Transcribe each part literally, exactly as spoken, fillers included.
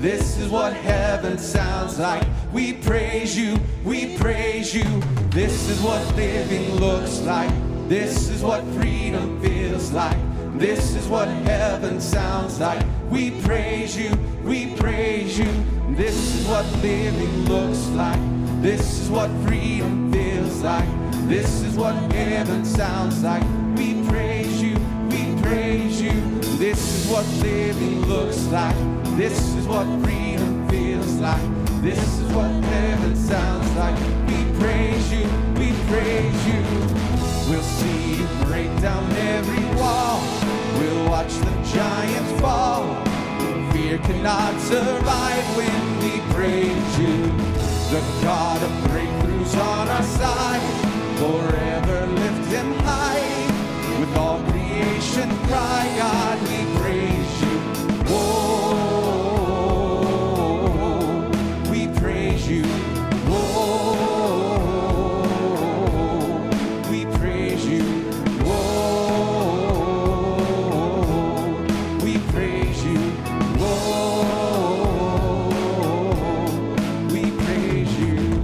This is what heaven sounds like. We praise you, we praise you. This is what living looks like. This is what freedom feels like. This is what heaven sounds like. We praise you, we praise you. This is what living looks like. This is what freedom feels like. This is what heaven sounds like. We praise you, we praise you. This is what living looks like. This is what freedom feels like. This is what heaven sounds like. We praise you, we praise you. We'll see you break down every wall. We'll watch the giants fall. Fear cannot survive when we praise you. The God of breakthroughs on our side. Forever lift him high. With all creation cry, God, we praise you. Whoa, we praise you. Whoa, we praise you. Whoa, we praise you. Whoa, we praise you.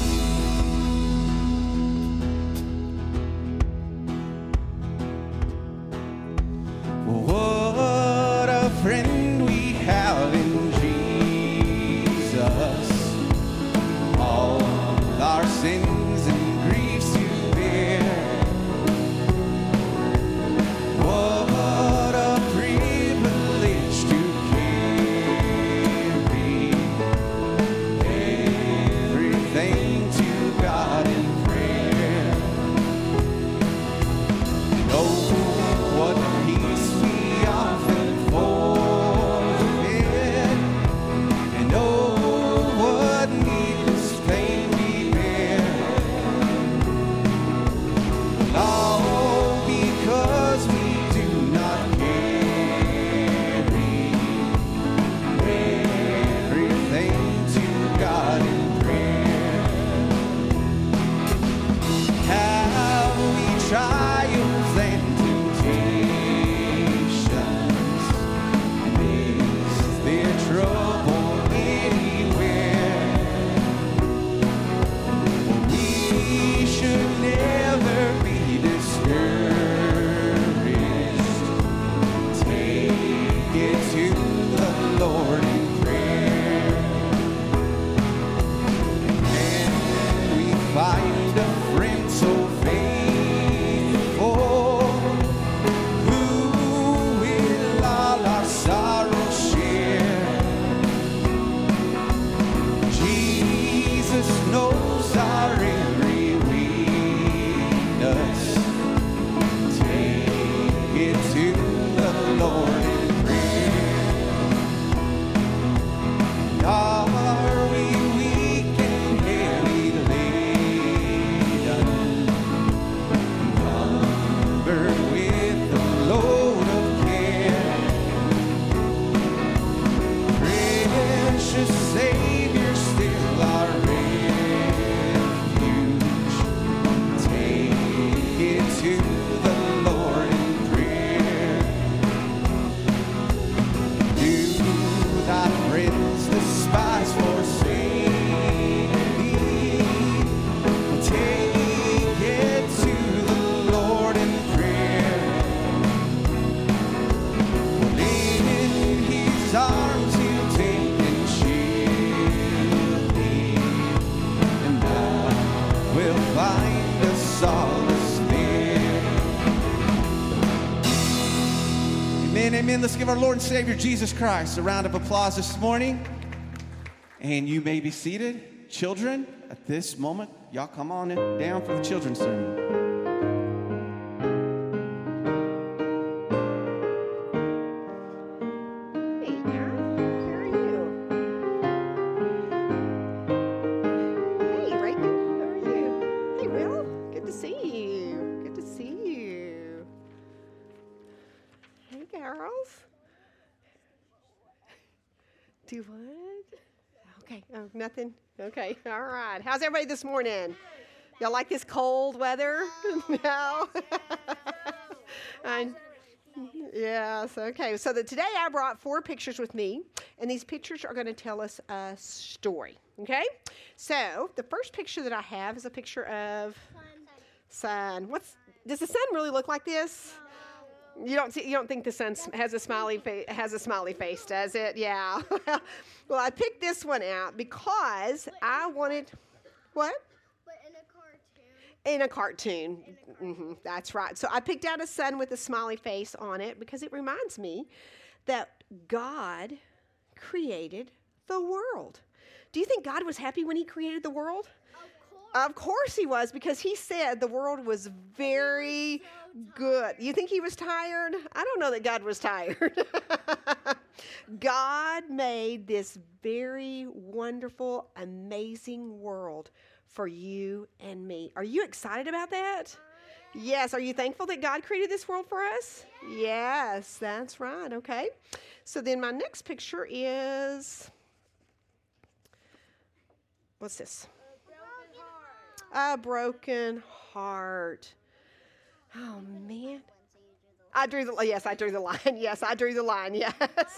What a friend we have in Jesus. All our sins and griefs to bear. What a privilege to carry everything to God in prayer. Oh, what peace we often forfeit, and oh, what needless pain we bear. All because we do not carry everything to God in prayer. Have we trials and temptations? Is there trouble anywhere? We should never be discouraged. Take it to the Lord in prayer. And we find a friend so faithful, who will all our sorrows share. Jesus knows our every weakness. Take it to the Lord in prayer. Are we weak and heavy laden, covered with the load of care? Precious Savior, still our refuge. Take it to the Lord in prayer. Do thy friends despise forsake thee? Take it to the Lord in prayer. In his arms he'll take and shield thee, and I will find a solace there. Amen, amen. Let's give our Lord and Savior Jesus Christ a round of applause this morning. And you may be seated. Children, at this moment, y'all come on in, down for the children's sermon. Hey, Aaron. How are you? Hey, Reagan. How are you? Hey, Will. Good to see you. Good to see you. Hey, girls. Do what? Okay. Oh, nothing? Okay. All right. How's everybody this morning? Y'all like this cold weather? No? I, yes. Okay. So that today I brought four pictures with me. And these pictures are going to tell us a story, okay? So the first picture that I have is a picture of sun. What's, does the sun really look like this? You don't see, you don't think the sun has a smiley face, has a smiley face, does it? Yeah. Well, I picked this one out because I wanted, what? But in a cartoon. In a cartoon. In a cartoon. Mm-hmm, that's right. So I picked out a sun with a smiley face on it because it reminds me that God created the world. Do you think God was happy when he created the world? Of course. Of course he was, because he said the world was very so good. You think he was tired? I don't know that God was tired. God made this very wonderful, amazing world for you and me. Are you excited about that? Yes. Are you thankful that God created this world for us? Yes, that's right. Okay. So then my next picture is, what's this? A broken heart. Oh, man. I drew the, yes, I drew the line. Yes, I drew the line. Yes.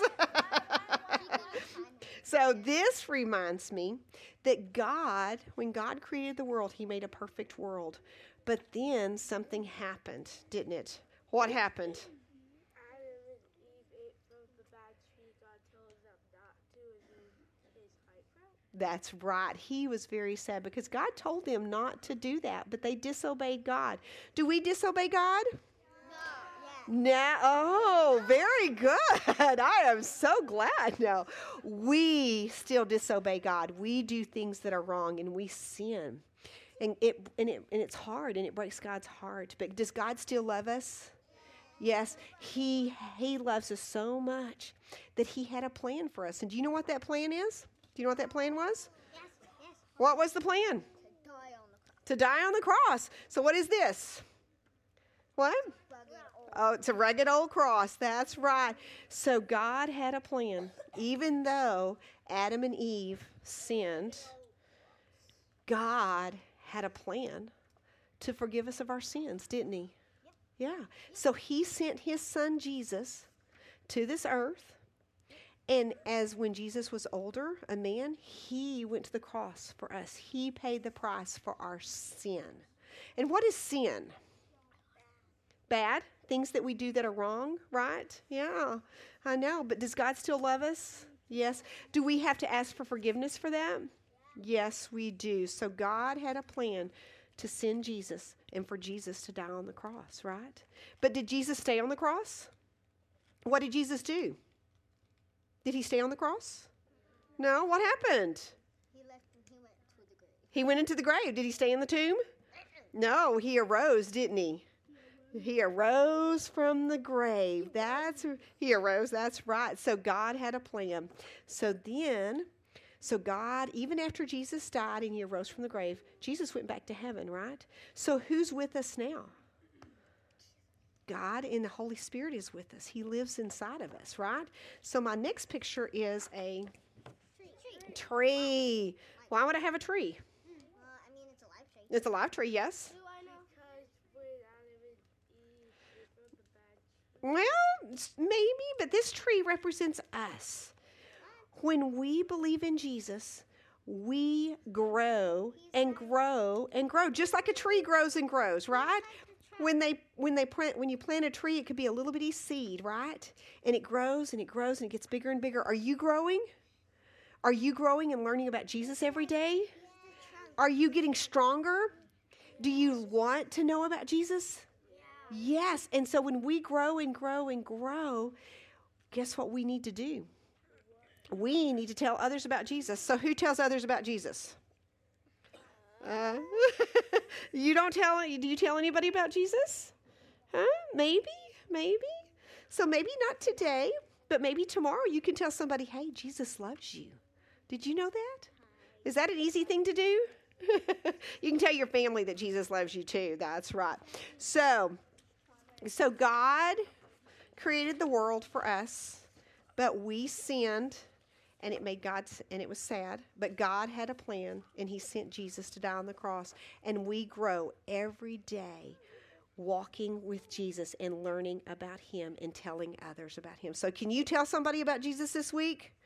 So this reminds me that God, when God created the world, he made a perfect world. But then something happened, didn't it? What happened? Adam and Eve ate from the bad tree God told them not to, and then his height fell. That's right. He was very sad because God told them not to do that, but they disobeyed God. Do we disobey God? No. Oh, very good. I am so glad. No, we still disobey God. We do things that are wrong and we sin. And it and it and it's hard and it breaks God's heart. But does God still love us? Yes, he he loves us so much that he had a plan for us. And do you know what that plan is? Do you know what that plan was? Yes, yes. What was the plan? To die on the cross. To die on the cross. So what is this? What? Oh, it's a rugged old cross. That's right. So God had a plan. Even though Adam and Eve sinned, God had a plan to forgive us of our sins, didn't he? Yeah. So he sent his son Jesus to this earth. And as when Jesus was older, a man, he went to the cross for us. He paid the price for our sin. And what is sin? Bad? Things that we do that are wrong, right? Yeah, I know. But does God still love us? Yes. Do we have to ask for forgiveness for that? Yes, we do. So God had a plan to send Jesus and for Jesus to die on the cross, right? But did Jesus stay on the cross? What did Jesus do? Did he stay on the cross? No. What happened? He left and he went to the grave. He went into the grave. Did he stay in the tomb? No, he arose, didn't he? He arose from the grave. That's he arose. That's right. So God had a plan. So then, so God, even after Jesus died and he arose from the grave, Jesus went back to heaven, right? So who's with us now? God and the Holy Spirit is with us. He lives inside of us, right? So my next picture is a Tree. Tree. tree. Why would I have a tree? Uh, I mean, it's a live tree. It's a live tree, yes. Do I know? Because when Adam and Eve ate from the bad tree. Well, s- maybe, but this tree represents us. When we believe in Jesus, we grow and grow and grow, just like a tree grows and grows, right? When they when they plant when you plant a tree, it could be a little bitty seed, right? And it grows and it grows and it gets bigger and bigger. Are you growing? Are you growing and learning about Jesus every day? Are you getting stronger? Do you want to know about Jesus? Yes. And so when we grow and grow and grow, guess what we need to do? We need to tell others about Jesus. So who tells others about Jesus? Uh, you don't tell, do you tell anybody about Jesus? Huh? Maybe, maybe. So maybe not today, but maybe tomorrow you can tell somebody, hey, Jesus loves you. Did you know that? Is that an easy thing to do? You can tell your family that Jesus loves you too. That's right. So, so God created the world for us, but we sinned. And it made God, and it was sad, but God had a plan, and he sent Jesus to die on the cross. And we grow every day walking with Jesus and learning about him and telling others about him. So can you tell somebody about Jesus this week?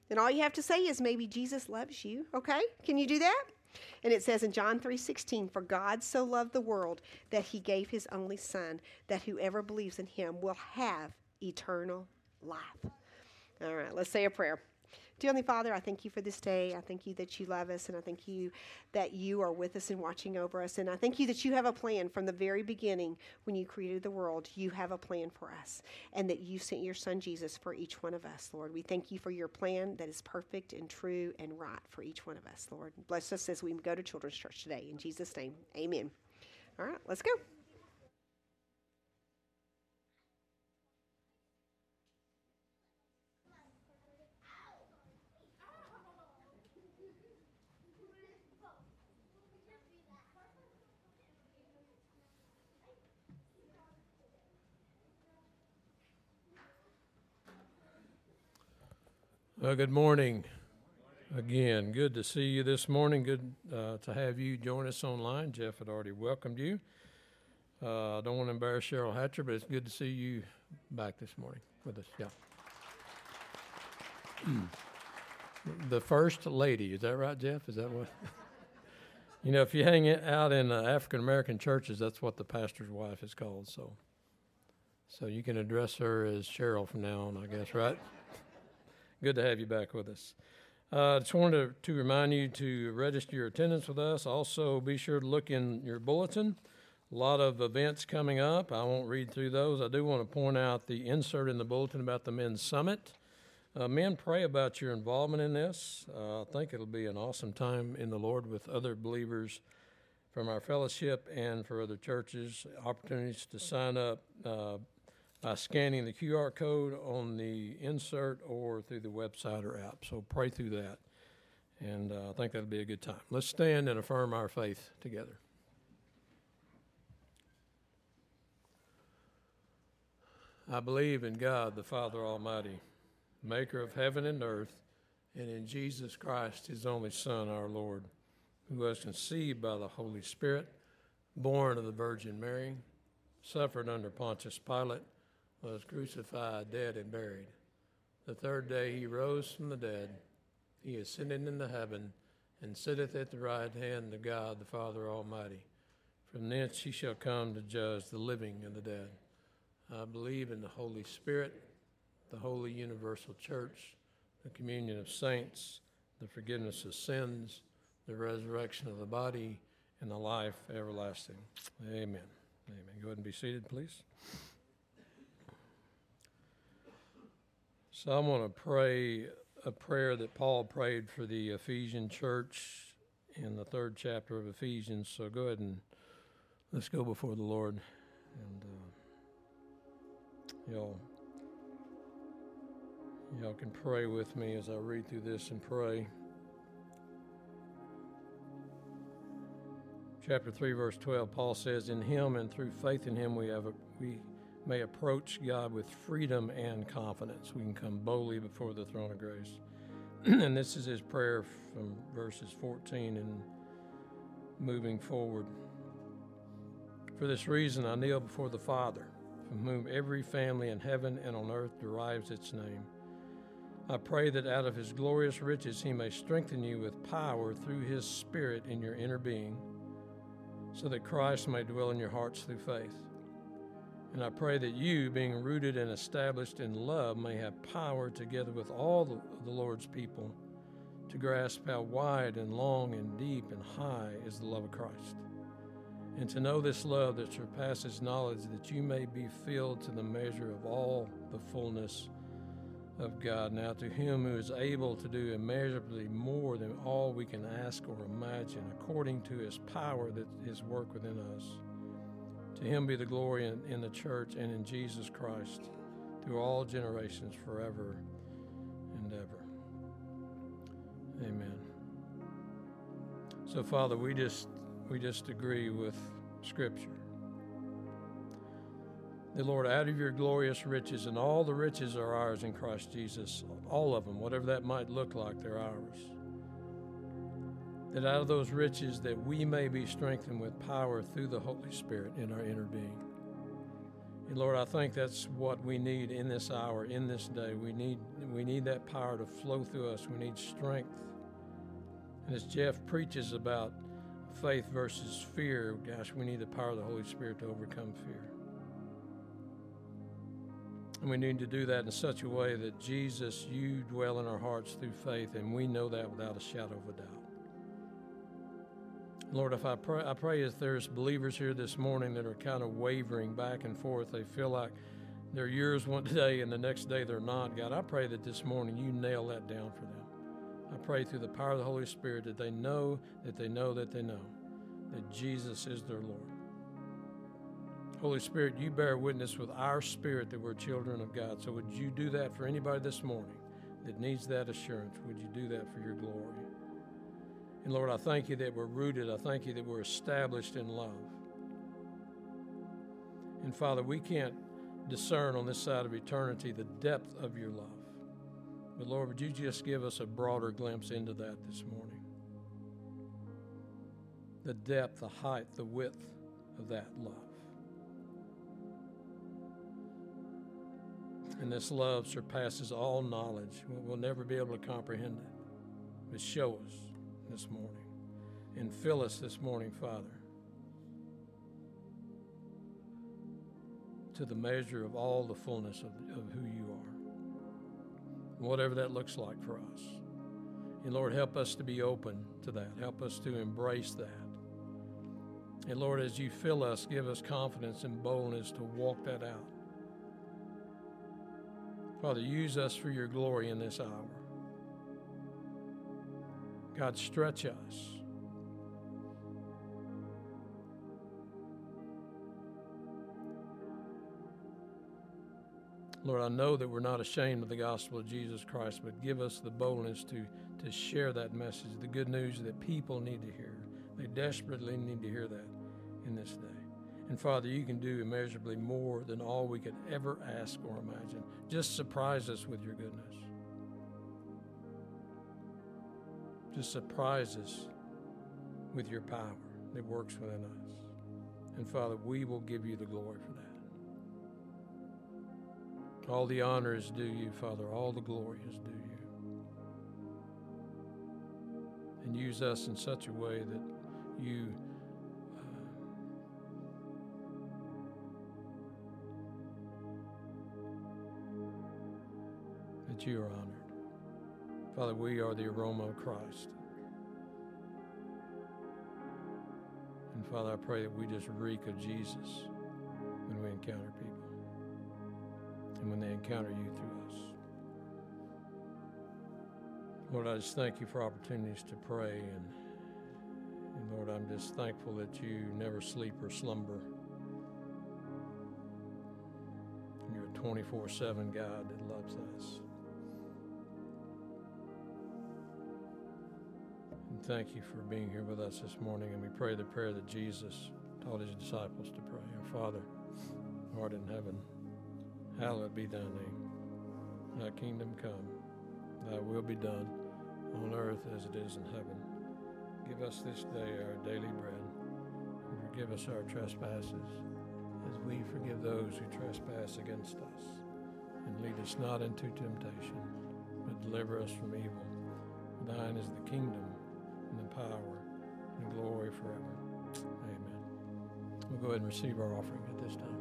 And all you have to say is maybe Jesus loves you, okay? Can you do that? And it says in John three sixteen, for God so loved the world that he gave his only son, that whoever believes in him will have eternal life. All right, let's say a prayer. Dear Heavenly Father, I thank you for this day. I thank you that you love us, and I thank you that you are with us and watching over us. And I thank you that you have a plan from the very beginning when you created the world. You have a plan for us, and that you sent your son Jesus for each one of us, Lord. We thank you for your plan that is perfect and true and right for each one of us, Lord. Bless us as we go to Children's Church today. In Jesus' name, amen. All right, let's go. Well, good morning again. Good to see you this morning. Good uh, to have you join us online. Jeff had already welcomed you. Uh, I don't want to embarrass Cheryl Hatcher, but it's good to see you back this morning with us. Yeah. The First Lady, is that right, Jeff? Is that what? You know, if you hang out in uh, African-American churches, that's what the pastor's wife is called. So, so you can address her as Cheryl from now on, I guess, right? Good to have you back with us. I uh, just wanted to, to remind you to register your attendance with us. Also, be sure to look in your bulletin. A lot of events coming up. I won't read through those. I do want to point out the insert in the bulletin about the Men's Summit. Uh, men, pray about your involvement in this. Uh, I think it'll be an awesome time in the Lord with other believers from our fellowship and for other churches. Opportunities to sign up uh, by scanning the Q R code on the insert or through the website or app. So pray through that, and uh, I think that'll be a good time. Let's stand and affirm our faith together. I believe in God, the Father Almighty, maker of heaven and earth, and in Jesus Christ, his only Son, our Lord, who was conceived by the Holy Spirit, born of the Virgin Mary, suffered under Pontius Pilate, was crucified, dead, and buried. The third day he rose from the dead. He ascended into heaven and sitteth at the right hand of God, the Father Almighty. From thence he shall come to judge the living and the dead. I believe in the Holy Spirit, the holy universal church, the communion of saints, the forgiveness of sins, the resurrection of the body, and the life everlasting. Amen. Amen. Go ahead and be seated, please. So I'm going to pray a prayer that Paul prayed for the Ephesian church in the third chapter of Ephesians. So go ahead and let's go before the Lord. And uh, y'all, y'all can pray with me as I read through this and pray. Chapter three, verse twelve, Paul says, in him and through faith in him we have a, we may approach God with freedom and confidence. We can come boldly before the throne of grace. And this is his prayer from verses fourteen and moving forward. For this reason I kneel before the Father, from whom every family in heaven and on earth derives its name. I pray that out of his glorious riches he may strengthen you with power through his Spirit in your inner being, so that Christ may dwell in your hearts through faith. And I pray that you, being rooted and established in love, may have power together with all the, the Lord's people to grasp how wide and long and deep and high is the love of Christ, and to know this love that surpasses knowledge, that you may be filled to the measure of all the fullness of God. Now to him who is able to do immeasurably more than all we can ask or imagine, according to his power that is work within us. To him be the glory in, in the church and in Jesus Christ through all generations, forever and ever. Amen. So, Father, we just we just agree with Scripture. The Lord, out of your glorious riches, and all the riches are ours in Christ Jesus, all of them, whatever that might look like, they're ours. That out of those riches that we may be strengthened with power through the Holy Spirit in our inner being. And Lord, I think that's what we need in this hour, in this day. We need we need that power to flow through us. We need strength. And as Jeff preaches about faith versus fear, gosh, we need the power of the Holy Spirit to overcome fear. And we need to do that in such a way that, Jesus, you dwell in our hearts through faith, and we know that without a shadow of a doubt. Lord, if I pray, I pray if there's believers here this morning that are kind of wavering back and forth, they feel like they're yours one day and the next day they're not, God, I pray that this morning you nail that down for them. I pray through the power of the Holy Spirit that they know, that they know, that they know that Jesus is their Lord. Holy Spirit, you bear witness with our spirit that we're children of God. So would you do that for anybody this morning that needs that assurance? Would you do that for your glory? And Lord, I thank you that we're rooted. I thank you that we're established in love. And Father, we can't discern on this side of eternity the depth of your love. But Lord, would you just give us a broader glimpse into that this morning? The depth, the height, the width of that love. And this love surpasses all knowledge. We'll never be able to comprehend it. But show us this morning. And fill us this morning, Father, to the measure of all the fullness of, of who you are. Whatever that looks like for us. And Lord, help us to be open to that. Help us to embrace that. And Lord, as you fill us, give us confidence and boldness to walk that out. Father, use us for your glory in this hour. God, stretch us. Lord, I know that we're not ashamed of the gospel of Jesus Christ, but give us the boldness to, to share that message, the good news that people need to hear. They desperately need to hear that in this day. And Father, you can do immeasurably more than all we could ever ask or imagine. Just surprise us with your goodness. Just surprise us with your power that works within us. And Father, we will give you the glory for that. All the honor is due you, Father. All the glory is due you. And use us in such a way that you that you are honored. Father, we are the aroma of Christ. And Father, I pray that we just reek of Jesus when we encounter people and when they encounter you through us. Lord, I just thank you for opportunities to pray. And, and Lord, I'm just thankful that you never sleep or slumber. You're a twenty-four seven God that loves us. Thank you for being here with us this morning, and we pray the prayer that Jesus taught his disciples to pray. Our Father, who art in heaven, hallowed be thy name. Thy kingdom come, thy will be done on earth as it is in heaven. Give us this day our daily bread, and forgive us our trespasses, as we forgive those who trespass against us. And lead us not into temptation, but deliver us from evil. For thine is the kingdom, and the power, and glory forever. Amen. We'll go ahead and receive our offering at this time.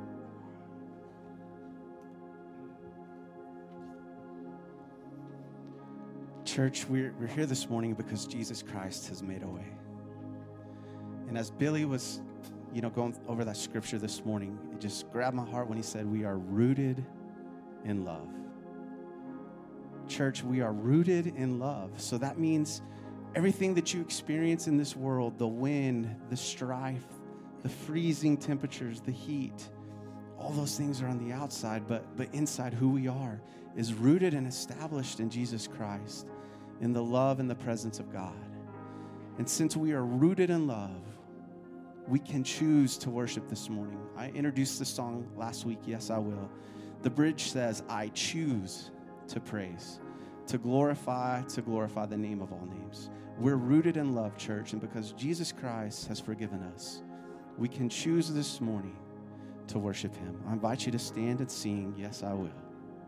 Church, we're, we're here this morning because Jesus Christ has made a way. And as Billy was, you know, going over that scripture this morning, it just grabbed my heart when he said, we are rooted in love. Church, we are rooted in love. So that means everything that you experience in this world, the wind, the strife, the freezing temperatures, the heat, all those things are on the outside, but, but inside who we are is rooted and established in Jesus Christ, in the love and the presence of God. And since we are rooted in love, we can choose to worship this morning. I introduced this song last week. Yes, I will. The bridge says, I choose to praise, to glorify, to glorify the name of all names. We're rooted in love, church, and because Jesus Christ has forgiven us, we can choose this morning to worship him. I invite you to stand and sing, Yes, I Will.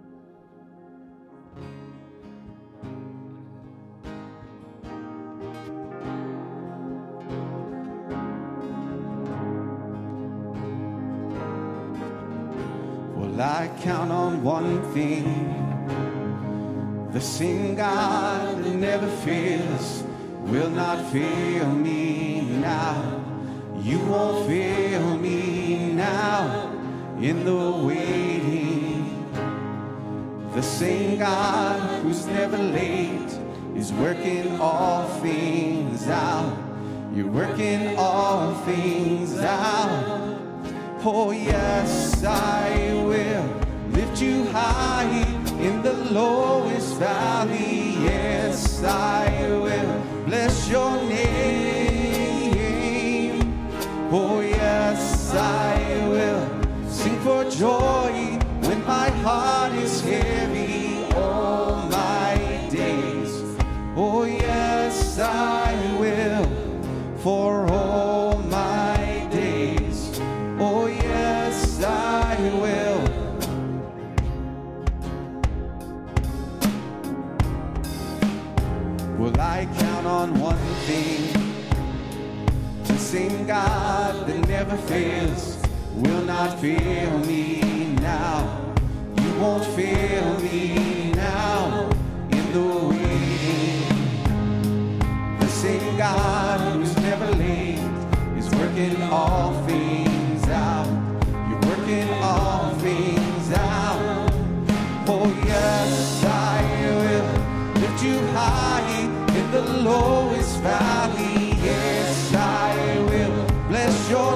Well, I count on one thing, the same God that never fails will not fail me now. You won't fail me now in the waiting. The same God who's never late is working all things out. You're working all things out. Oh yes, I will lift you high in the lowest valley. Yes, I will bless your name. Oh yes, I will sing for joy when my heart is heavy all my days. Oh yes, I will for all my days. Oh yes, I will. Well, I count on one thing, the same God that never fails will not fail me now. You won't fail me now in the waiting. The same God who's never late is working all things out. You're working all things out. Oh yes, I will lift you high in the lowest valley. Yes, I will bless your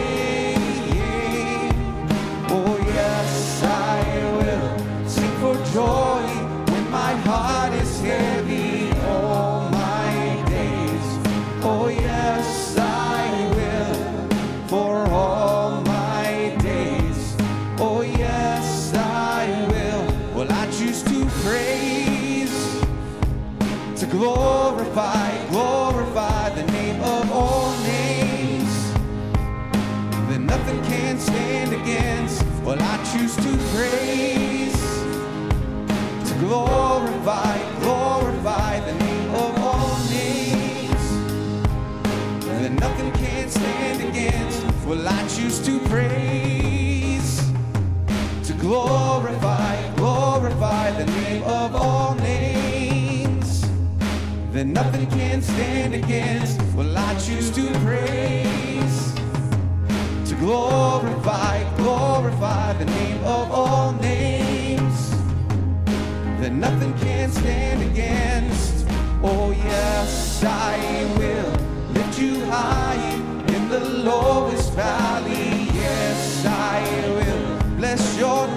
name. Oh yes, I will sing for joy when my heart is heavy all my days. Oh yes, I will for all my days. Oh yes, I will. Well, I choose to praise, to glorify, glorify the name of all names that nothing can stand against. Well, I choose to praise, to glorify, glorify the name of all names that nothing can stand against. Well, I choose to praise, to glorify, glorify the name of all names that nothing can stand against. Well, I choose to praise, to glorify, glorify the name of all names that nothing can stand against. Oh yes, I will lift you high in the lowest valley. Yes, I will bless your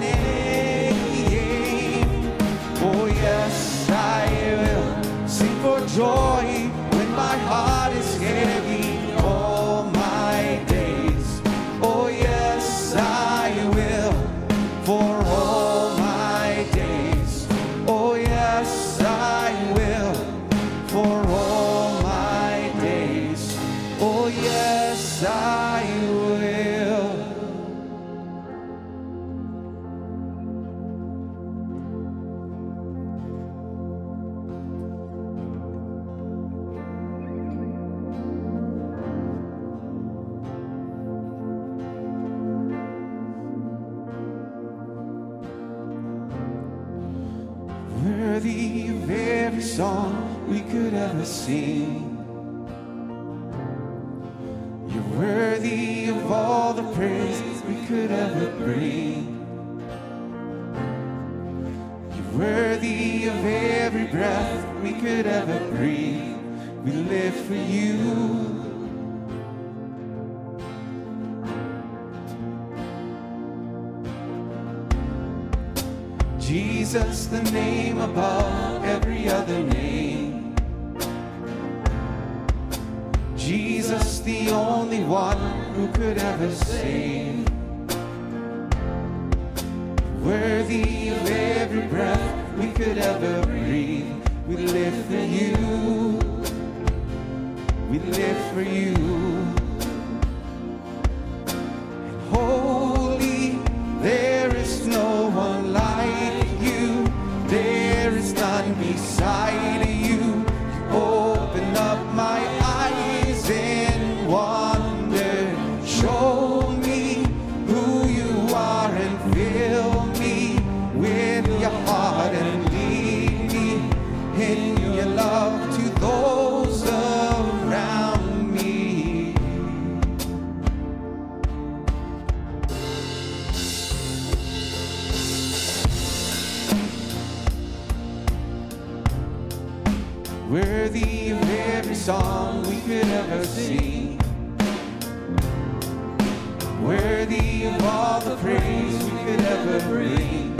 name. Oh yes, I will sing for joy when my heart is heavy all my days. Oh yes, I will for all my days. Oh yes, I will for all my days. Oh yes, I will. Worthy of every song we could ever sing. You're worthy of all the praise we could ever bring. You're worthy of every breath we could ever breathe. We live for you. Jesus, the name above every other name. Jesus, the only one who could ever save. Worthy of every breath we could ever breathe. We live for you. We live for you. And holy song we could ever sing. Worthy of all the praise we could ever bring.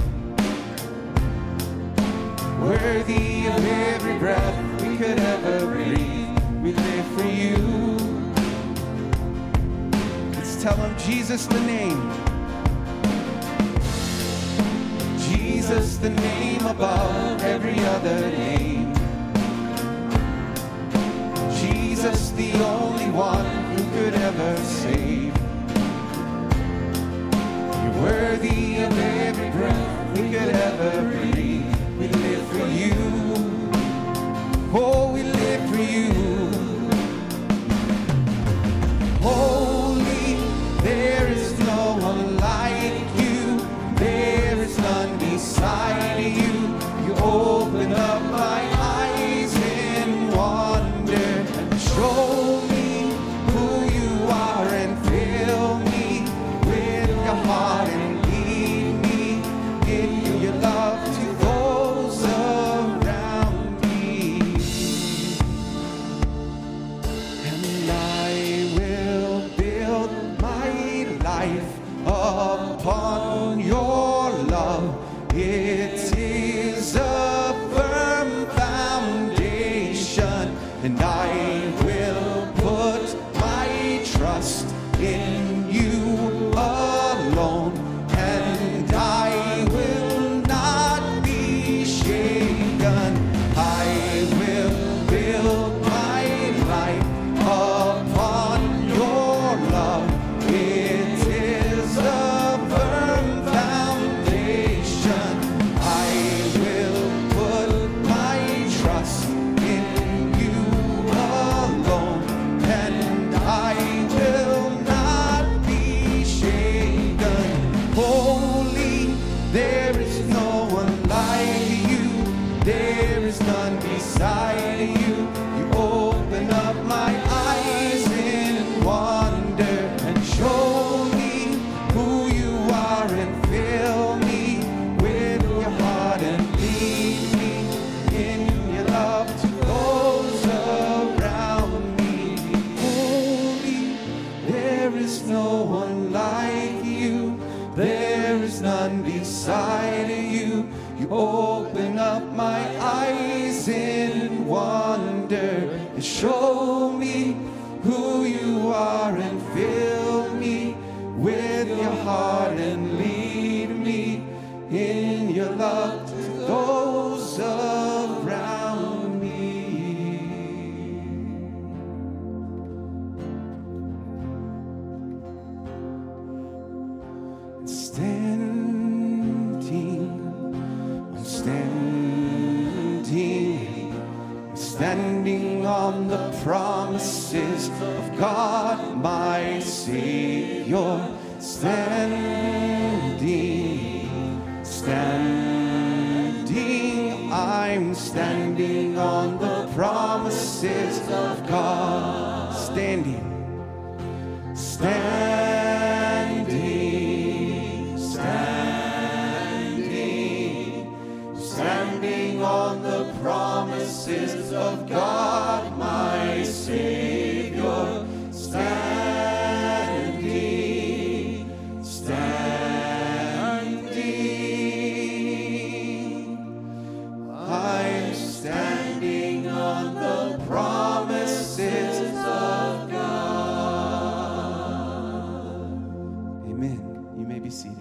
Worthy of every breath we could ever breathe. We live for you. Let's tell him Jesus the name. Jesus the name above every other name. Jesus the only one who could ever save. You're worthy of every breath we could ever breathe. We live for you. Oh, we live for you. Holy, there is no one like you. There is none beside you. You open up my eyes in wonder and show me who you are and fill me with your heart and lead me in your love to those around me. And I will build my life upon your love. It is a firm foundation, and I will put my trust in you alone, and I will not be shaken. I will build my life upon your love. It is a firm foundation. I will put my trust in you alone, and I will not be shaken. Holy, there is no one like you. There is none beside you. You open up my eyes in wonder and show me who you are and fill me with your heart and lead me in your love to those around me. Holy, there is no one like you. There is none beside you. You open up my eyes in wonder and show me who you are and fill me with your heart and lead me in your love to those around me. Standing, I'm standing, I'm standing on the promises of God, my Savior. Standing, standing, I'm standing on the promises of God. Standing, standing, standing, standing on the promises of God, my Savior. Standing, standing, I'm standing on the promises of God. Amen. You may be seated.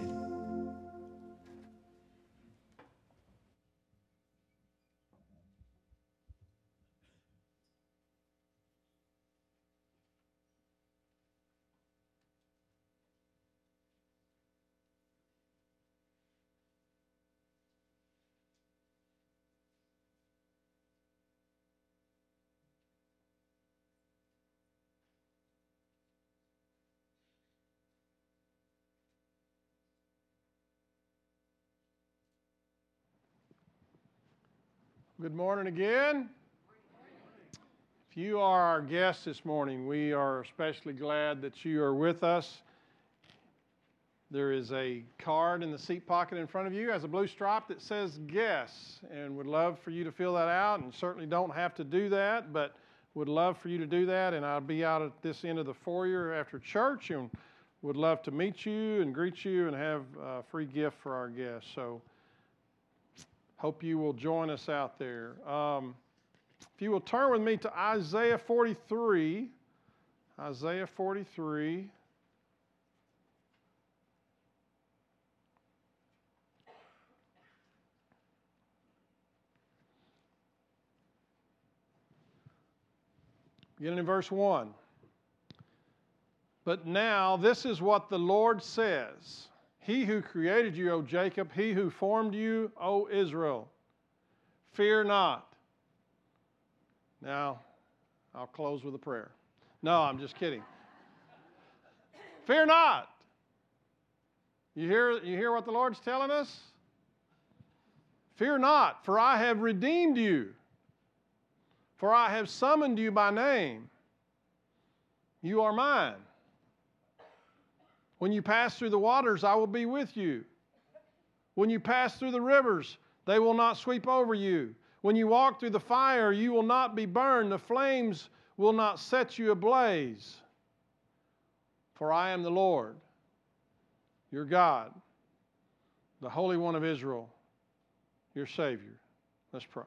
Good morning again. If you are our guest this morning, we are especially glad that you are with us. There is a card in the seat pocket in front of you, has a blue stripe that says guests, and would love for you to fill that out, and certainly don't have to do that, but would love for you to do that, and I'll be out at this end of the foyer after church, and would love to meet you and greet you and have a free gift for our guests. So hope you will join us out there. Um, if you will turn with me to Isaiah forty-three, Isaiah forty-three. Beginning in verse one. But now this is what the Lord says. He who created you, O Jacob, he who formed you, O Israel, fear not. Now, I'll close with a prayer. No, I'm just kidding. Fear not. You hear, you hear what the Lord's telling us? Fear not, for I have redeemed you. For I have summoned you by name. You are mine. When you pass through the waters, I will be with you. When you pass through the rivers, they will not sweep over you. When you walk through the fire, you will not be burned. The flames will not set you ablaze. For I am the Lord, your God, the Holy One of Israel, your Savior. Let's pray.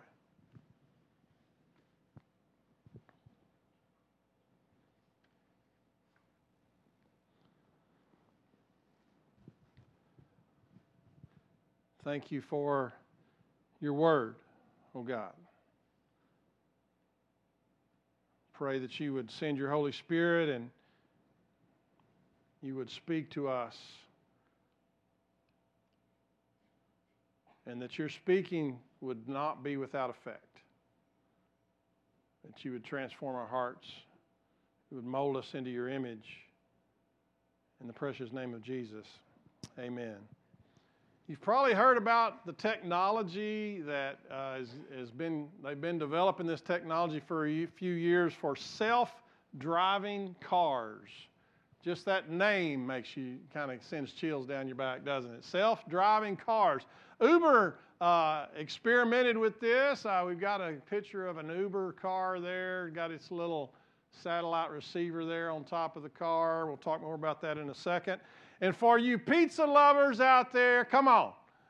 Thank you for your word, oh God. Pray that you would send your Holy Spirit and you would speak to us. And that your speaking would not be without effect. That you would transform our hearts. You would mold us into your image. In the precious name of Jesus, amen. You've probably heard about the technology that uh, has, has been, they've been developing this technology for a few years for self-driving cars. Just that name makes you, kind of sends chills down your back, doesn't it? Self-driving cars. Uber uh, experimented with this. Uh, we've got a picture of an Uber car there. Got its little satellite receiver there on top of the car. We'll talk more about that in a second. And for you pizza lovers out there, come on.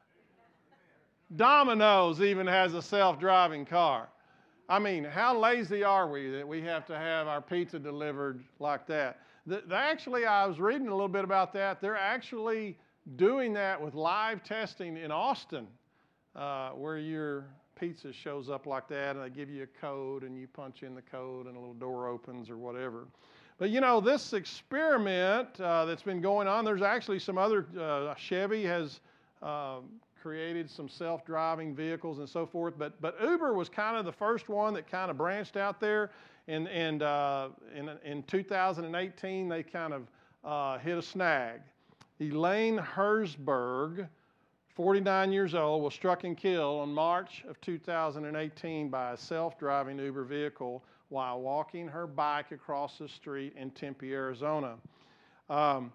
Domino's even has a self-driving car. I mean, how lazy are we that we have to have our pizza delivered like that? The, the, actually, I was reading a little bit about that. They're actually doing that with live testing in Austin, uh, where your pizza shows up like that, and they give you a code, and you punch in the code, and a little door opens or whatever. But, you know, this experiment uh, that's been going on, there's actually some other, uh, Chevy has uh, created some self-driving vehicles and so forth, but, but Uber was kind of the first one that kind of branched out there, and, and uh, in, in two thousand eighteen, they kind of uh, hit a snag. Elaine Herzberg, forty-nine years old, was struck and killed on March of two thousand eighteen by a self-driving Uber vehicle while walking her bike across the street in Tempe, Arizona. Um,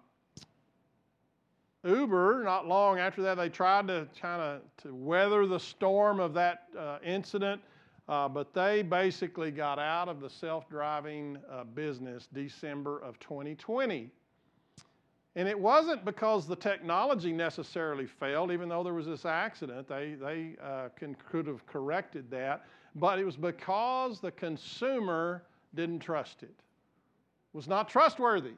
Uber, not long after that, they tried to kind of to weather the storm of that uh, incident, uh, but they basically got out of the self-driving uh, business December of twenty twenty. And it wasn't because the technology necessarily failed, even though there was this accident. They, they uh, can, could have corrected that. But it was because the consumer didn't trust it. Was not trustworthy.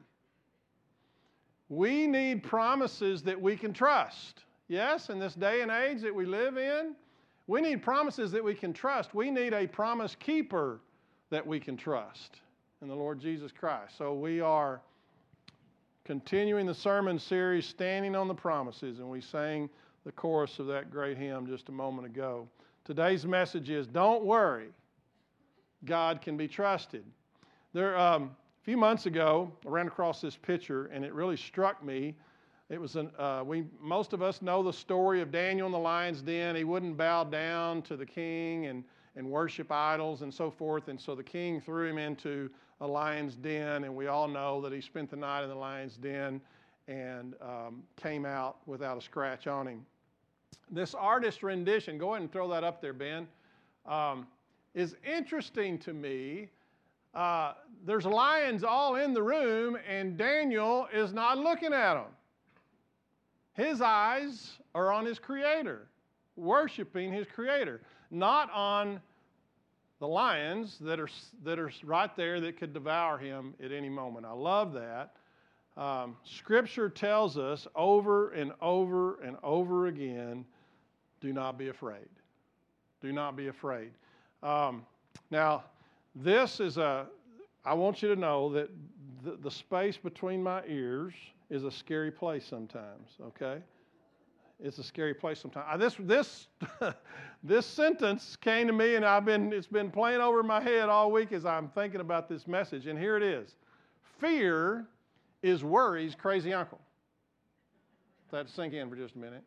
We need promises that we can trust. Yes, in this day and age that we live in, we need promises that we can trust. We need a promise keeper that we can trust in the Lord Jesus Christ. So we are continuing the sermon series, Standing on the Promises, and we sang the chorus of that great hymn just a moment ago. Today's message is, don't worry, God can be trusted. There, um, a few months ago, I ran across this picture, and it really struck me. It was an, uh, we, most of us know the story of Daniel in the lion's den. He wouldn't bow down to the king and, and worship idols and so forth, and so the king threw him into a lion's den, and we all know that he spent the night in the lion's den and um, came out without a scratch on him. This artist rendition, go ahead and throw that up there, Ben, um, is interesting to me uh, there's lions all in the room, and Daniel is not looking at them. His eyes are on his Creator, worshiping his Creator, not on the lions that are, that are right there that could devour him at any moment. I love that. Um, Scripture tells us over and over and over again, do not be afraid. Do not be afraid. Um, now, this is a, I want you to know that the, the space between my ears is a scary place sometimes, okay? It's a scary place sometimes. This, this, this sentence came to me, and I've been, it's been playing over my head all week as I'm thinking about this message, and here it is. Fear is worry's crazy uncle. Let that sink in for just a minute.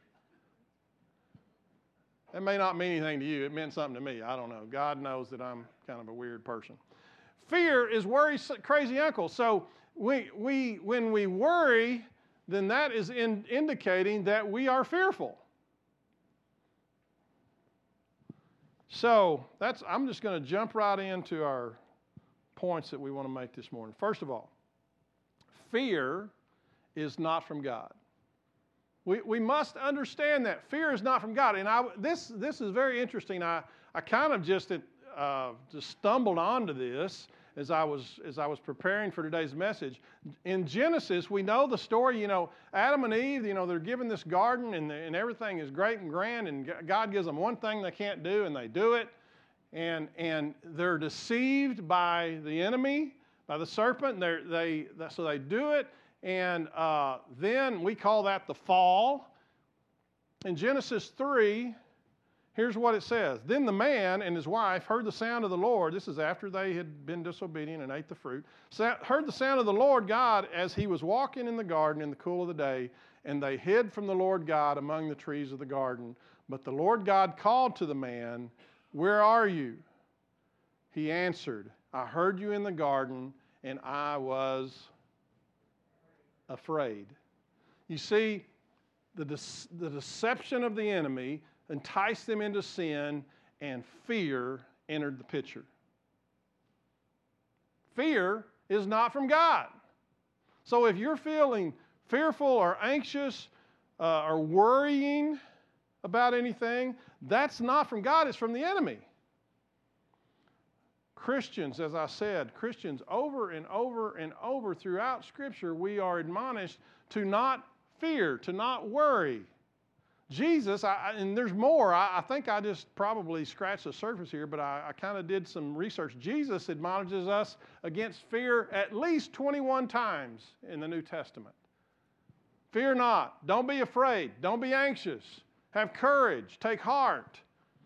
That may not mean anything to you. It meant something to me. I don't know. God knows that I'm kind of a weird person. Fear is worry's crazy uncle. So we, we, when we worry, then that is in indicating that we are fearful. So that's, I'm just going to jump right into our points that we want to make this morning. First of all, fear is not from God. We, we must understand that fear is not from God. And I, this, this is very interesting. I, I kind of just, uh, just stumbled onto this as I was as I was preparing for today's message. In Genesis, we know the story, you know, Adam and Eve, you know, they're given this garden and, and everything is great and grand, and God gives them one thing they can't do, and they do it. And, and they're deceived by the enemy, by the serpent, and they're, they, so they do it, and uh, then we call that the fall. In Genesis three, here's what it says. Then the man and his wife heard the sound of the Lord. This is after they had been disobedient and ate the fruit. Heard the sound of the Lord God as he was walking in the garden in the cool of the day, and they hid from the Lord God among the trees of the garden. But the Lord God called to the man, "Where are you?" He answered, "I heard you in the garden, and I was afraid." You see, the, de- the deception of the enemy enticed them into sin, and fear entered the picture. Fear is not from God. So if you're feeling fearful or anxious uh, or worrying about anything, that's not from God, it's from the enemy. Christians, as I said, Christians over and over and over throughout Scripture, we are admonished to not fear, to not worry. Jesus, I, and there's more, I, I think I just probably scratched the surface here, but I, I kind of did some research. Jesus admonishes us against fear at least twenty-one times in the New Testament. Fear not. Don't be afraid. Don't be anxious. Have courage. Take heart.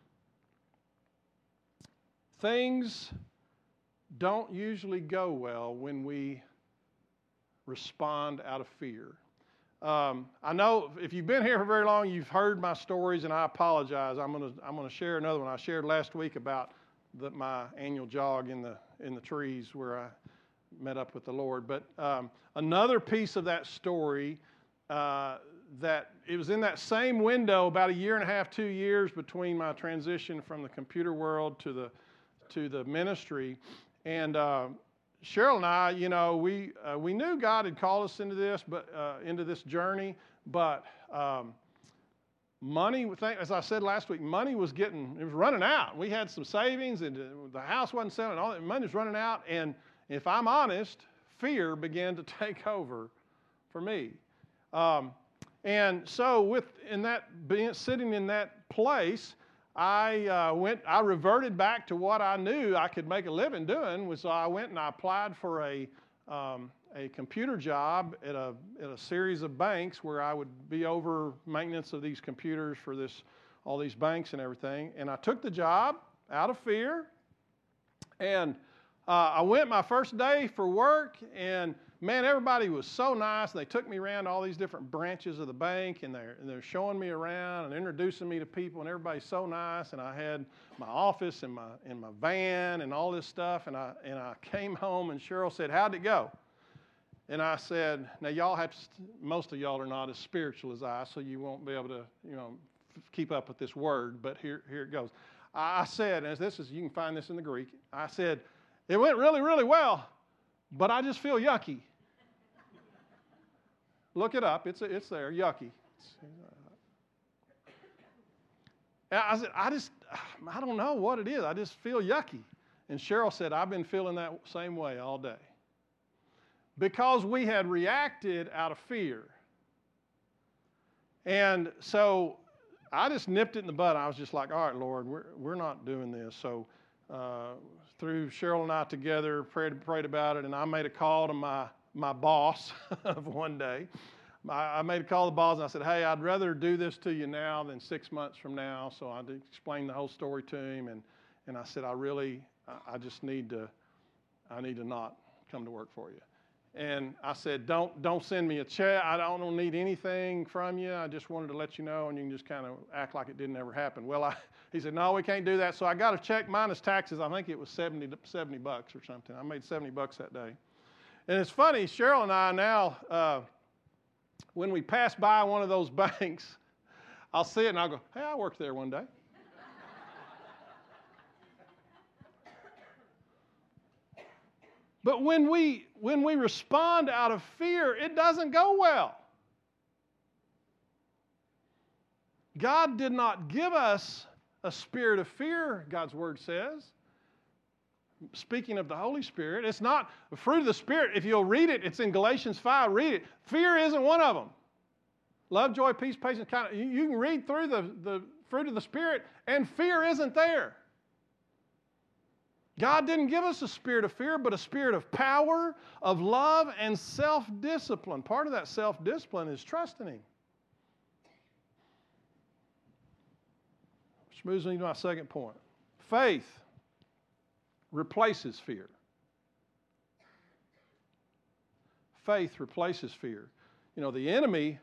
Things don't usually go well when we respond out of fear. Um, I know if you've been here for very long, you've heard my stories, and I apologize. I'm going to I'm going to share another one. I shared last week about the, my annual jog in the in the trees where I met up with the Lord. But um, another piece of that story, uh, that it was in that same window, about a year and a half, two years between my transition from the computer world to the to the ministry, and uh, Cheryl and I, you know, we uh, we knew God had called us into this, but uh, into this journey. But um, money, as I said last week, money was getting, it was running out. We had some savings, and the house wasn't selling. All that money was running out. And if I'm honest, fear began to take over for me. Um, and so, with in that being sitting in that place, I uh, went. I reverted back to what I knew I could make a living doing. Was so I went and I applied for a um, a computer job at a at a series of banks where I would be over maintenance of these computers for this all these banks and everything. And I took the job out of fear. And uh, I went my first day for work, and man, everybody was so nice. They took me around all these different branches of the bank, and they're, and they're showing me around and introducing me to people, and everybody's so nice. And I had my office and my in my van and all this stuff, and I and I came home, and Cheryl said, "How'd it go?" And I said, "Now y'all have to, most of y'all are not as spiritual as I, so you won't be able to, you know, f- keep up with this word. But here here it goes." I said, and this is, you can find this in the Greek. I said, It went really, really well, but I just feel yucky. Look it up. It's, it's there, yucky. And I said, I just, I don't know what it is. I just feel yucky. And Cheryl said, I've been feeling that same way all day. Because we had reacted out of fear. And so I just nipped it in the bud. I was just like, all right, Lord, we're, we're not doing this. So uh, through Cheryl and I together, prayed, prayed about it, and I made a call to my, my boss of one day. I, I made a call to the boss, and I said, hey, I'd rather do this to you now than six months from now. So I explained the whole story to him, and, and I said, I really, I just need to, I need to not come to work for you. And I said, don't don't send me a check. I don't, don't need anything from you. I just wanted to let you know, and you can just kind of act like it didn't ever happen. Well, I, he said, no, we can't do that. So I got a check minus taxes. I think it was seventy, seventy bucks or something. I made seventy bucks that day. And it's funny, Cheryl and I now, uh, when we pass by one of those banks, I'll see it and I'll go, hey, I worked there one day. But when we, when we respond out of fear, it doesn't go well. God did not give us a spirit of fear, God's word says. Speaking of the Holy Spirit, it's not the fruit of the Spirit. If you'll read it, it's in Galatians five. Read it. Fear isn't one of them. Love, joy, peace, patience, kind of. You, you can read through the, the fruit of the Spirit, and fear isn't there. God didn't give us a spirit of fear, but a spirit of power, of love, and self-discipline. Part of that self-discipline is trusting Him. Which moves me to my second point. Faith replaces fear. Faith replaces fear. You know, the enemy,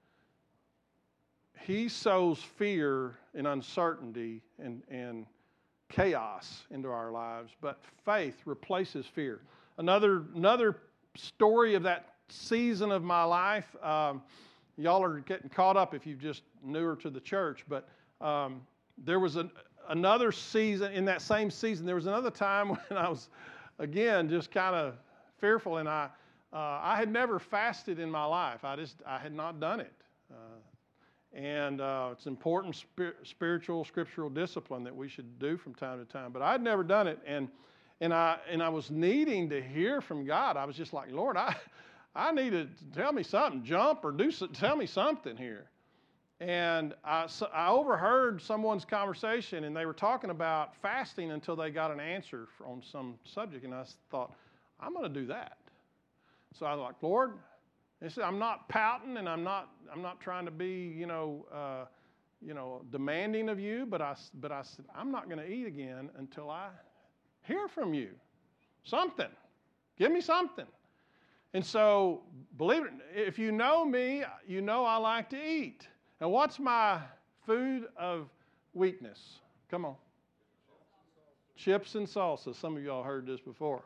he sows fear and uncertainty and, and chaos into our lives, but faith replaces fear. Another, another story of that season of my life, um, y'all are getting caught up if you've just newer to the church, but um, there was an, another season, in that same season, there was another time when I was, again, just kind of fearful, and I, uh, I had never fasted in my life. I just, I had not done it. Uh, And uh, it's important spir- spiritual, scriptural discipline that we should do from time to time. But I'd never done it, and and I and I was needing to hear from God. I was just like, Lord, I I need to tell me something, jump or do tell me something here. And I, so I overheard someone's conversation, and they were talking about fasting until they got an answer on some subject, and I thought, I'm going to do that. So I was like, Lord. He said, I'm not pouting, and I'm not I'm not trying to be, you know, uh, you know, demanding of you, but I but I said, I'm not going to eat again until I hear from you. Something. Give me something. And so, believe it, if you know me, you know I like to eat. And what's my food of weakness? Come on. Chips and salsa. Some of y'all heard this before.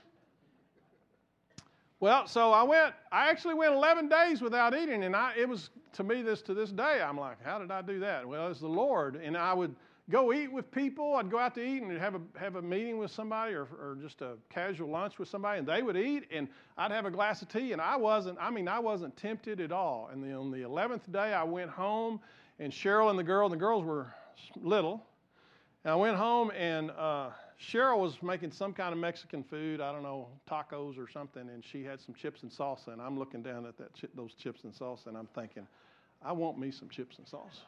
Well, so I went, I actually went eleven days without eating, and I, it was, to me, this to this day, I'm like, how did I do that? Well, it's the Lord, and I would go eat with people. I'd go out to eat and have a have a meeting with somebody or, or just a casual lunch with somebody, and they would eat, and I'd have a glass of tea, and I wasn't, I mean, I wasn't tempted at all. And then on the eleventh day, I went home, and Cheryl and the girl, and the girls were little, and I went home, and uh, Cheryl was making some kind of Mexican food, I don't know, tacos or something, and she had some chips and salsa, and I'm looking down at that chi- those chips and salsa, and I'm thinking, I want me some chips and salsa.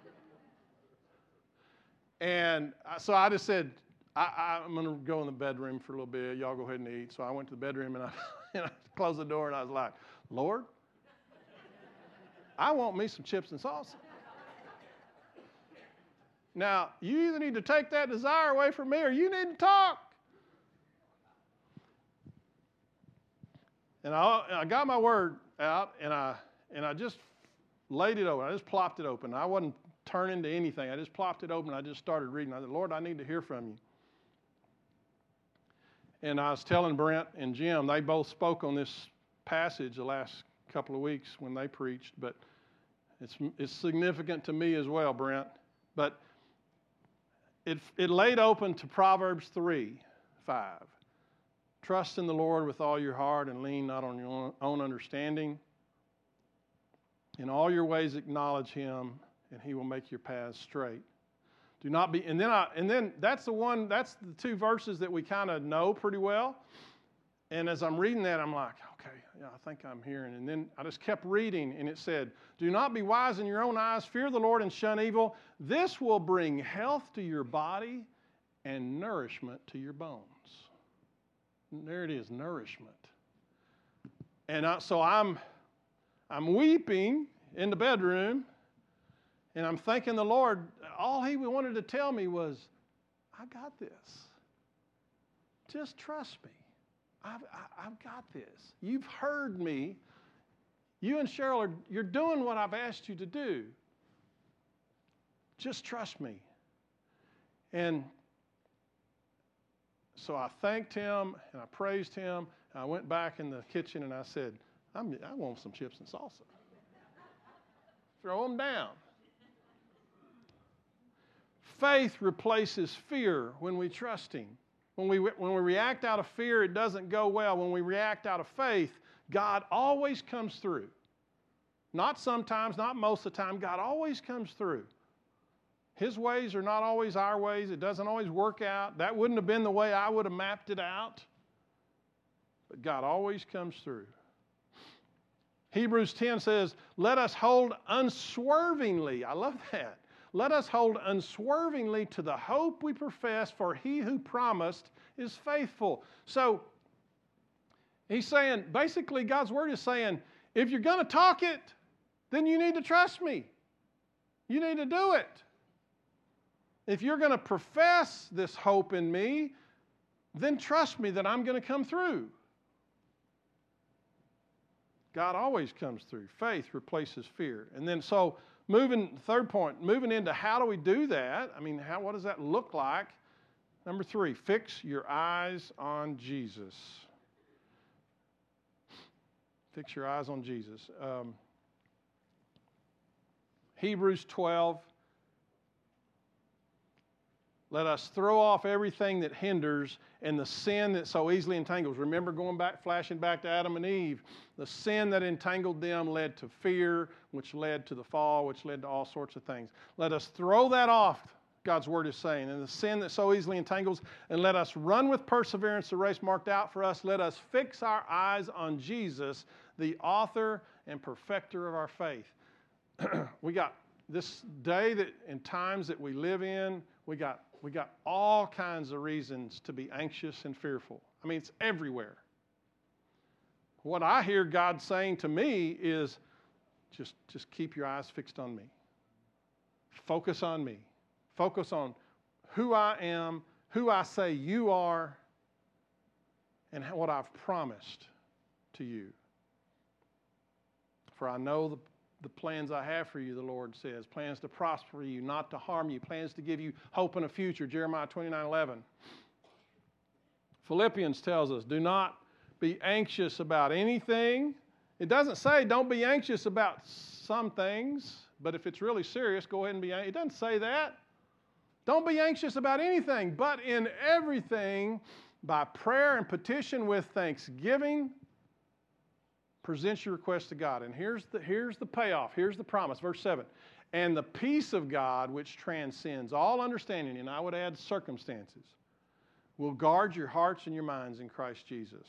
And so I just said, I, I'm going to go in the bedroom for a little bit. Y'all go ahead and eat. So I went to the bedroom, and I, and I closed the door, and I was like, Lord, I want me some chips and salsa. Now, you either need to take that desire away from me or you need to talk. And I, I got my word out, and I and I just laid it open. I just plopped it open. I wasn't turning to anything. I just plopped it open. I just started reading. I said, Lord, I need to hear from you. And I was telling Brent and Jim, they both spoke on this passage the last couple of weeks when they preached, but it's it's significant to me as well, Brent. But It, it laid open to Proverbs three, five. Trust in the Lord with all your heart and lean not on your own understanding. In all your ways acknowledge him, and he will make your paths straight. Do not be, and then I, and then that's the one, that's the two verses that we kind of know pretty well. And as I'm reading that, I'm like, okay, yeah, I think I'm hearing. And then I just kept reading, and it said, do not be wise in your own eyes. Fear the Lord and shun evil. This will bring health to your body and nourishment to your bones. And there it is, nourishment. And I, so I'm, I'm weeping in the bedroom, and I'm thanking the Lord. All he wanted to tell me was, I got this. Just trust me. I've, I've got this. You've heard me. You and Cheryl, are, you're doing what I've asked you to do. Just trust me. And so I thanked him, and I praised him. And I went back in the kitchen, and I said, I'm, I want some chips and salsa. Throw them down. Faith replaces fear when we trust him. When we, when we react out of fear, it doesn't go well. When we react out of faith, God always comes through. Not sometimes, not most of the time. God always comes through. His ways are not always our ways. It doesn't always work out. That wouldn't have been the way I would have mapped it out. But God always comes through. Hebrews ten says, let us hold unswervingly. I love that. Let us hold unswervingly to the hope we profess, for he who promised is faithful. So he's saying, basically God's word is saying, if you're going to talk it, then you need to trust me. You need to do it. If you're going to profess this hope in me, then trust me that I'm going to come through. God always comes through. Faith replaces fear. And then so moving, third point, moving into how do we do that? I mean, how, what does that look like? Number three, fix your eyes on Jesus. Fix your eyes on Jesus. Um, Hebrews twelve. Let us throw off everything that hinders and the sin that so easily entangles. Remember going back, flashing back to Adam and Eve. The sin that entangled them led to fear, which led to the fall, which led to all sorts of things. Let us throw that off, God's word is saying. And the sin that so easily entangles, and let us run with perseverance the race marked out for us. Let us fix our eyes on Jesus, the author and perfecter of our faith. We got this day that and times that we live in, we got We got all kinds of reasons to be anxious and fearful. I mean, it's everywhere. What I hear God saying to me is just, just keep your eyes fixed on me. Focus on me. Focus on who I am, who I say you are, and what I've promised to you. For I know the The plans I have for you, the Lord says. Plans to prosper you, not to harm you. Plans to give you hope and a future. Jeremiah twenty-nine eleven. Philippians tells us, do not be anxious about anything. It doesn't say don't be anxious about some things, but if it's really serious, go ahead and be anxious. It doesn't say that. Don't be anxious about anything, but in everything, by prayer and petition with thanksgiving, present your request to God. And here's the, here's the payoff. Here's the promise. Verse seven. And the peace of God, which transcends all understanding, and I would add circumstances, will guard your hearts and your minds in Christ Jesus.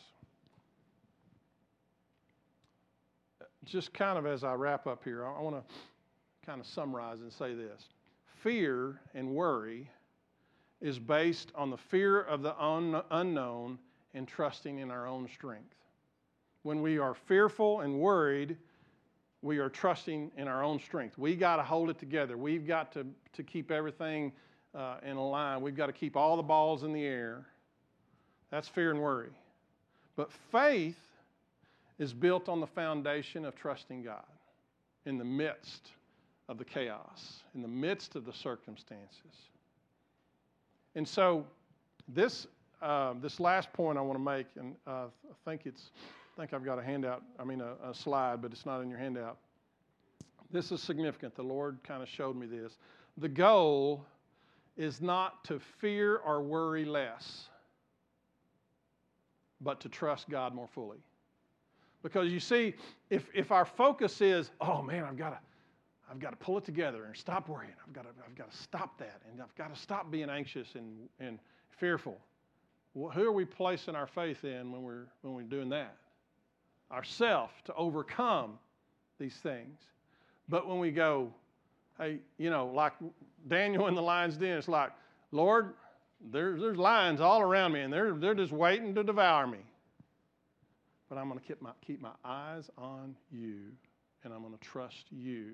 Just kind of as I wrap up here, I want to kind of summarize and say this. Fear and worry is based on the fear of the un- unknown and trusting in our own strength. When we are fearful and worried, we are trusting in our own strength. We got to hold it together. We've got to, to keep everything uh, in a line. We've got to keep all the balls in the air. That's fear and worry. But faith is built on the foundation of trusting God in the midst of the chaos, in the midst of the circumstances. And so this uh, this last point I want to make, and uh, I think it's I think I've got a handout, I mean a, a slide, but it's not in your handout. This is significant. The Lord kind of showed me this. The goal is not to fear or worry less. but to trust God more fully. Because you see, if, if our focus is, oh man, I've got to I've got to pull it together and stop worrying. I've got to I've got to stop that, and I've got to stop being anxious and, and fearful. Well, who are we placing our faith in when we're when we're doing that? Ourself to overcome these things. But when we go, hey, you know, like Daniel in the lion's den, it's like, Lord, there's there's lions all around me, and they're they're just waiting to devour me. But I'm going to keep my keep my eyes on you, and I'm going to trust you.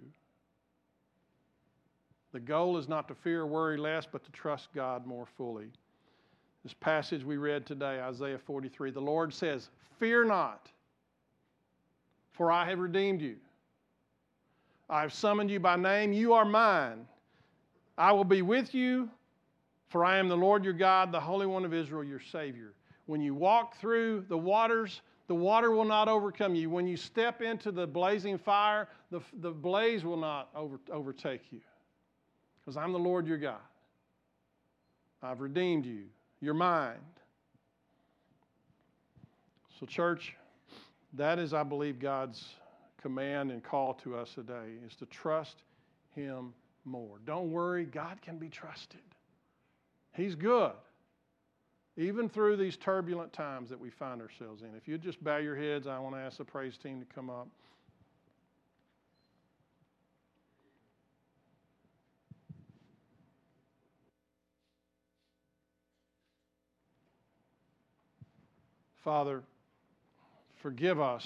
The goal is not to fear or worry less, but to trust God more fully. This passage we read today, Isaiah forty-three, the Lord says, fear not, for I have redeemed you. I have summoned you by name. You are mine. I will be with you, for I am the Lord your God, the Holy One of Israel, your Savior. When you walk through the waters, the water will not overcome you. When you step into the blazing fire, the, the blaze will not over, overtake you. Because I'm the Lord your God. I've redeemed you. You're mine. So, church, that is, I believe, God's command and call to us today, is to trust Him more. Don't worry, God can be trusted. He's good, even through these turbulent times that we find ourselves in. If you'd just bow your heads, I want to ask the praise team to come up. Father, forgive us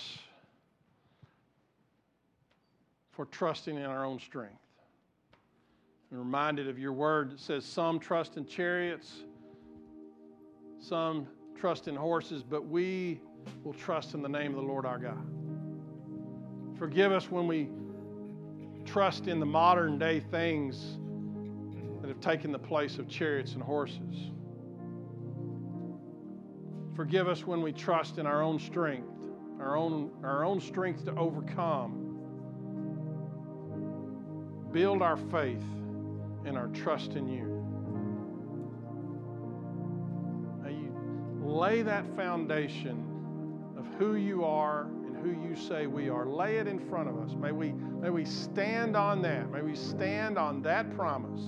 for trusting in our own strength. I'm reminded of your word that says some trust in chariots, some trust in horses, but we will trust in the name of the Lord our God. Forgive us when we trust in the modern day things that have taken the place of chariots and horses. Forgive us when we trust in our own strength, our own, our own strength to overcome. Build our faith and our trust in you. May you lay that foundation of who you are and who you say we are. Lay it in front of us. May we, may we stand on that. May we stand on that promise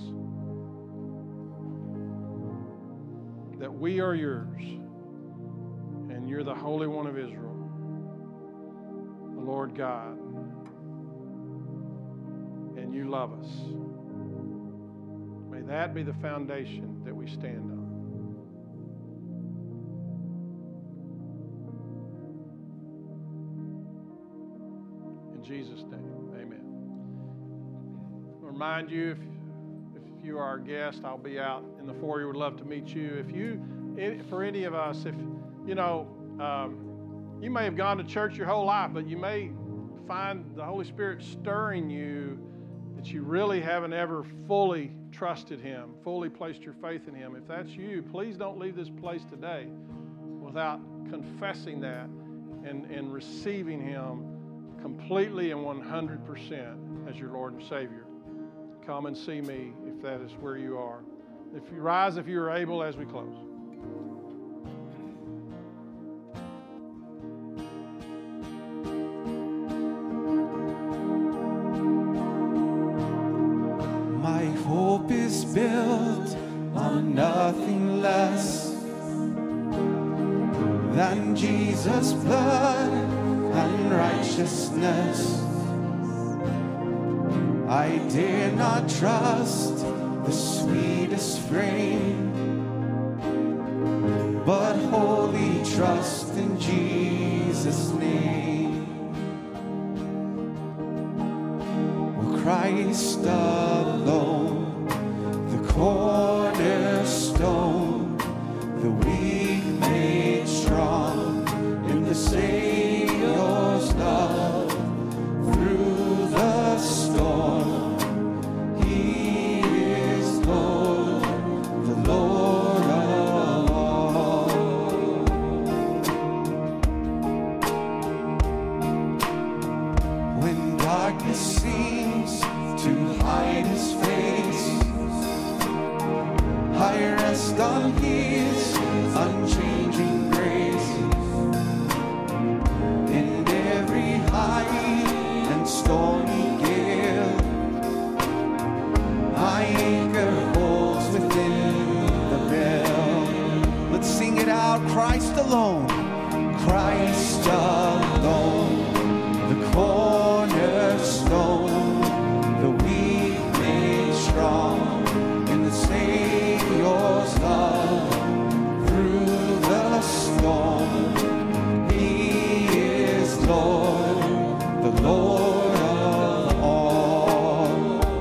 that we are yours. And you're the Holy One of Israel, the Lord God, and you love us. May that be the foundation that we stand on. In Jesus' name, amen. I'll remind you, if, if you are our guest, I'll be out in the foyer. Would love to meet you. If you, for any of us, if You know, um, you may have gone to church your whole life, but you may find the Holy Spirit stirring you that you really haven't ever fully trusted Him, fully placed your faith in Him. If that's you, please don't leave this place today without confessing that and, and receiving Him completely and one hundred percent as your Lord and Savior. Come and see me if that is where you are. If you rise, if you are able, as we close. Hope is built on nothing less than Jesus' blood and righteousness. I dare not trust the sweetest frame, but wholly trust in Jesus' name. Oh, Christ alone, cornerstone, the weak made strong in the Savior's love. Through the storm, He is Lord, the Lord of all. When darkness seems to hide His face, alone, the cornerstone, the weak made strong in the Savior's love through the storm. He is Lord, the Lord of all.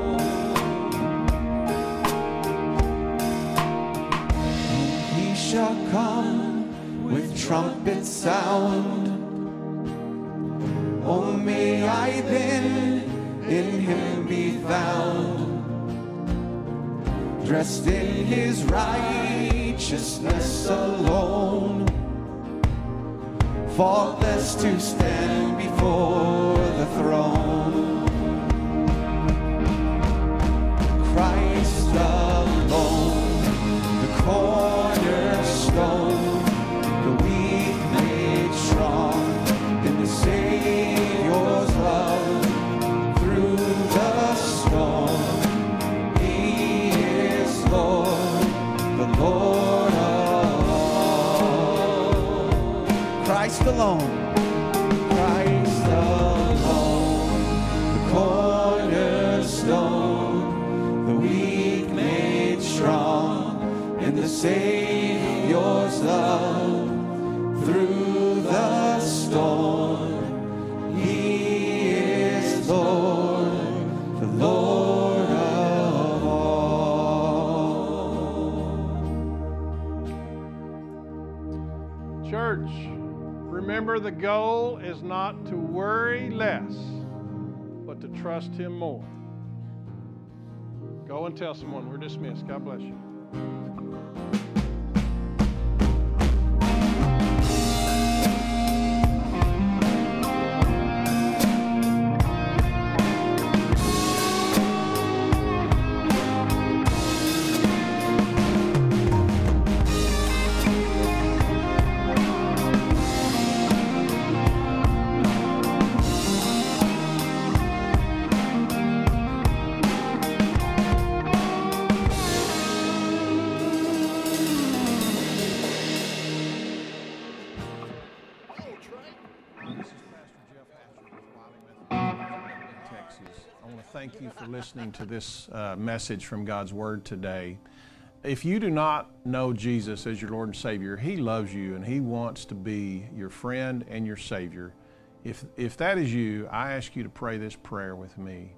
He shall come with trumpet sound. Oh, may I then in him be found, dressed in his righteousness alone, faultless to stand before the throne. Christ alone, the cornerstone, the weak made strong in the Savior's love through the storm. He is Lord, the Lord of all. Christ alone, Christ alone, the cornerstone, the weak made strong in the Savior's love through the storm. He is Lord, the Lord of all. Church, remember the goal is not to worry less, but to trust him more. Go and tell someone we're dismissed. God bless you. Thank you for listening to this uh, message from God's Word today. If you do not know Jesus as your Lord and Savior, He loves you and He wants to be your friend and your Savior. If, if that is you, I ask you to pray this prayer with me.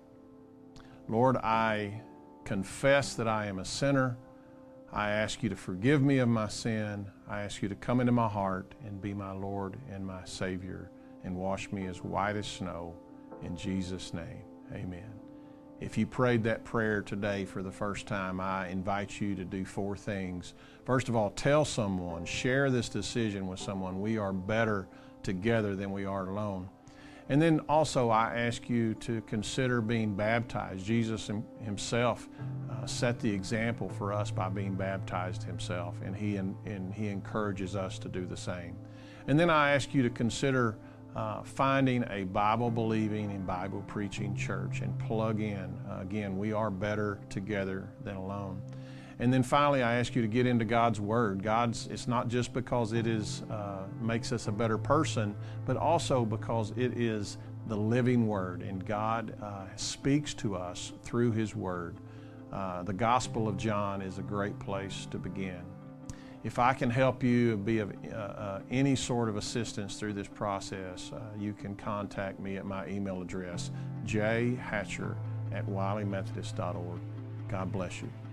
Lord, I confess that I am a sinner. I ask you to forgive me of my sin. I ask you to come into my heart and be my Lord and my Savior and wash me as white as snow. In Jesus' name, amen. If you prayed that prayer today for the first time, I invite you to do four things. First of all, tell someone, share this decision with someone. We are better together than we are alone. And then also, I ask you to consider being baptized. Jesus himself uh, set the example for us by being baptized himself, and he, and he encourages us to do the same. And then I ask you to consider Uh, finding a Bible-believing and Bible-preaching church and plug in. Uh, again, we are better together than alone. And then finally, I ask you to get into God's Word. God's, it's not just because it is uh, makes us a better person, but also because it is the living Word, and God uh, speaks to us through His Word. Uh, the Gospel of John is a great place to begin. If I can help you and be of uh, uh, any sort of assistance through this process, uh, you can contact me at my email address, j hatcher at wiley methodist dot org. God bless you.